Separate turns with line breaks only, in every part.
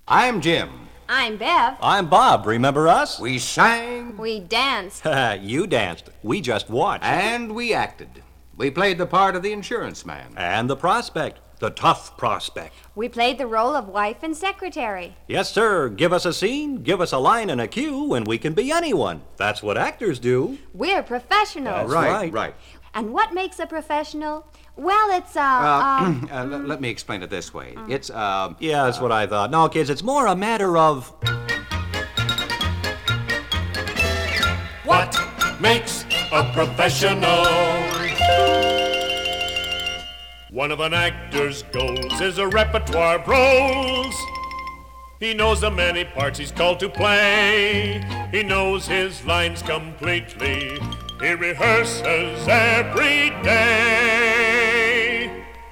I'm Jim.
I'm Bev.
I'm Bob. Remember us?
We sang.
We danced.
You danced. We just watched.
And we acted. We played the part of the insurance man.
And the prospect. The tough prospect.
We played the role of wife and secretary.
Yes, sir. Give us a scene, give us a line and a cue, and we can be anyone. That's what actors do.
We're professionals.
That's
Right.
And what makes a professional? Well, it's
Let me explain it this way. It's,
Yeah, that's what I thought. No, kids, it's more a matter of...
What makes a professional? One of an actor's goals is a repertoire of roles. He knows the many parts he's called to play. He knows his lines completely. He rehearses every day.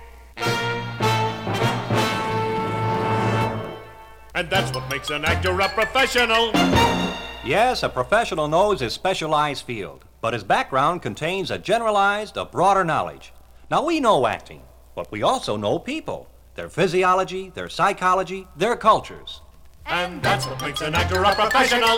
And that's what makes an actor a professional.
Yes, a professional knows his specialized field, but his background contains a broader knowledge. Now, we know acting, but we also know people, their physiology, their psychology, their cultures.
And that's what makes an actor a professional.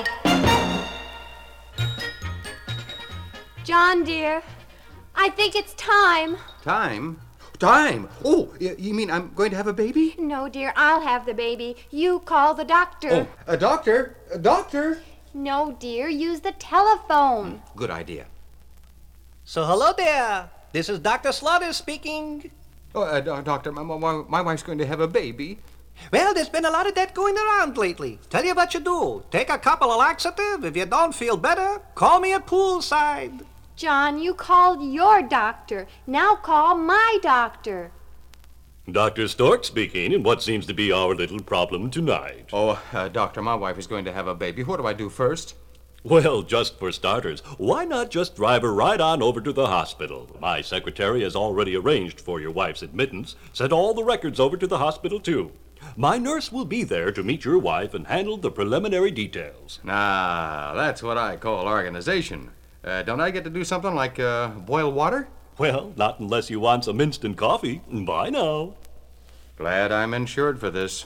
John, dear, I think it's time.
Time? Time? Oh, you mean I'm going to have a baby?
No, dear, I'll have the baby. You call the doctor.
Oh, a doctor? A doctor?
No, dear, use the telephone.
Good idea.
So, hello there. This is Dr. Slaughter speaking.
Oh, doctor, my wife's going to have a baby.
Well, there's been a lot of that going around lately. Tell you what you do. Take a couple of laxative. If you don't feel better, call me at poolside.
John, you called your doctor. Now call my doctor.
Dr. Stork speaking, and what seems to be our little problem tonight?
Oh, doctor, my wife is going to have a baby. What do I do first?
Well, just for starters, why not just drive her right on over to the hospital? My secretary has already arranged for your wife's admittance, sent all the records over to the hospital, too. My nurse will be there to meet your wife and handle the preliminary details.
Now, that's what I call organization. Don't I get to do something like boil water?
Well, not unless you want some instant coffee. Bye now.
Glad I'm insured for this.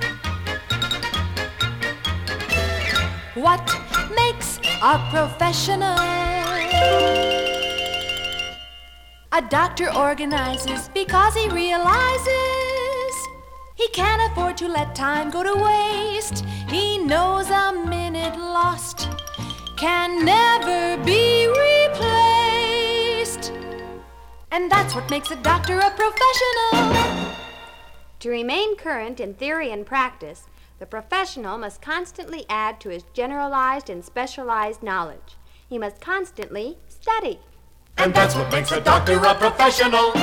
What makes a professional? A doctor organizes because he realizes he can't afford to let time go to waste. He knows a minute lost can never be replaced. And that's what makes a doctor a professional.
To remain current in theory and practice, the professional must constantly add to his generalized and specialized knowledge. He must constantly study.
And that's what makes a doctor a professional.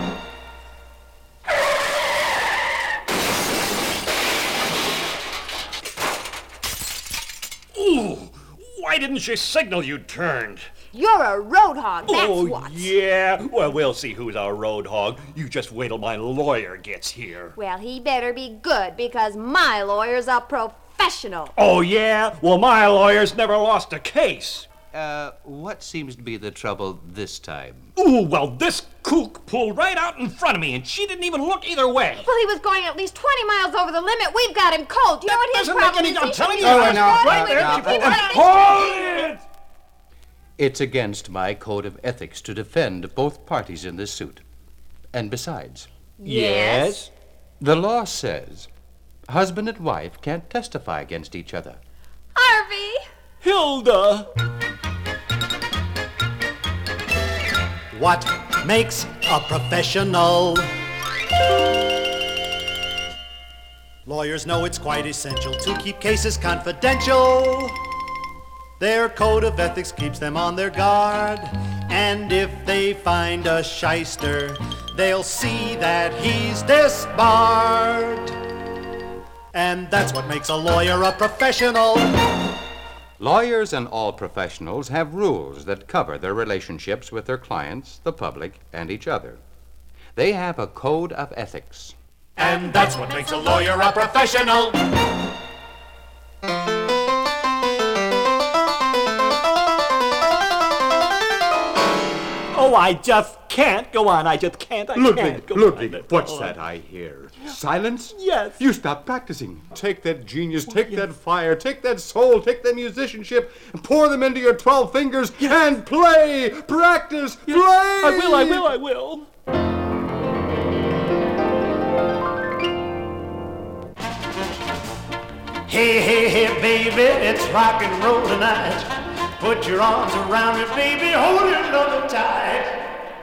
Ooh, why didn't you signal you turned?
You're a road hog, that's what.
Yeah. Well, we'll see who's our road hog. You just wait till my lawyer gets here.
Well, he better be good because my lawyer's a professional.
Oh, yeah? Well, my lawyer's never lost a case.
What seems to be the trouble this time?
Ooh, well, this kook pulled right out in front of me, and she didn't even look either way.
Well, he was going at least 20 miles over the limit. We've got him cold. Do you know what his
Doesn't make
problem
any-
is?
I'm telling you,
Oh, now,
right there.
now,
She pulled
now,
right out. Hold it!
It's against my code of ethics to defend both parties in this suit. And besides,
Yes.
the law says husband and wife can't testify against each other.
Harvey!
Hilda!
What makes a professional? Lawyers know it's quite essential to keep cases confidential. Their code of ethics keeps them on their guard. And if they find a shyster, they'll see that he's disbarred. And that's what makes a lawyer a professional.
Lawyers and all professionals have rules that cover their relationships with their clients, the public, and each other. They have a code of ethics.
And that's what makes a lawyer a professional.
Oh,
I just can't go on. I just can't. I can't
Ludwig,
go
Ludwig,
on.
what's that I hear? Silence?
Yes.
You stop practicing. Take that genius, take that fire, take that soul, take that musicianship, and pour them into your 12 fingers and play! Practice! Play!
I will.
Hey, hey, hey, baby, it's rock and roll tonight. Put your arms around me, baby, hold it on the tight.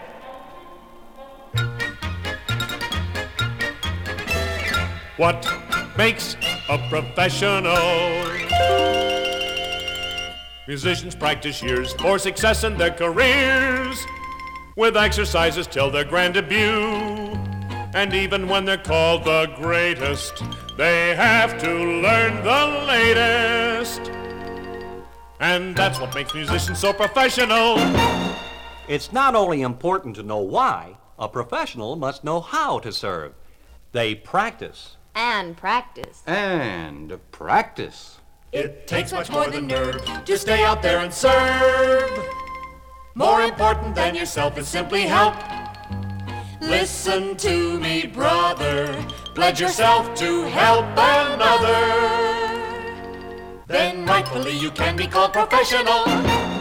What makes a professional? Musicians practice years for success in their careers, with exercises till their grand debut. And even when they're called the greatest, they have to learn the latest. And that's what makes musicians so professional.
It's not only important to know why, a professional must know how to serve. They practice.
And practice.
And practice.
It takes much more than nerve to stay out there and serve. More important than yourself is simply help. Listen to me, brother. Pledge yourself to help another. Then rightfully you can be called professional.